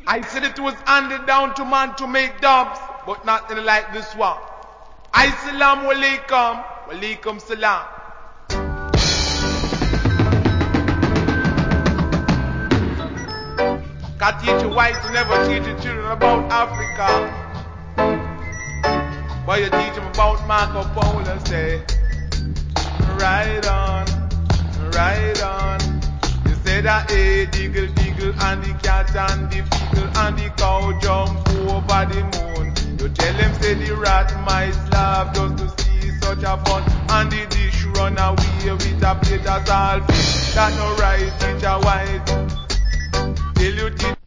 I said it was handed down to man to make dubs, but nothing like this one. Assalamu alaikum, walaikum salam. Can't teach you white, you never teach your children about Africa. But you teach them about Marco Polo, say, right on, right on. You say that hey, diggle, diggle, and the cat and the beagle and the cow jump over the moon. You tell them say the rat mice laugh just to see such a fun. And the dish run away with a plate of saltfish. That no right, teach a white. Till you teach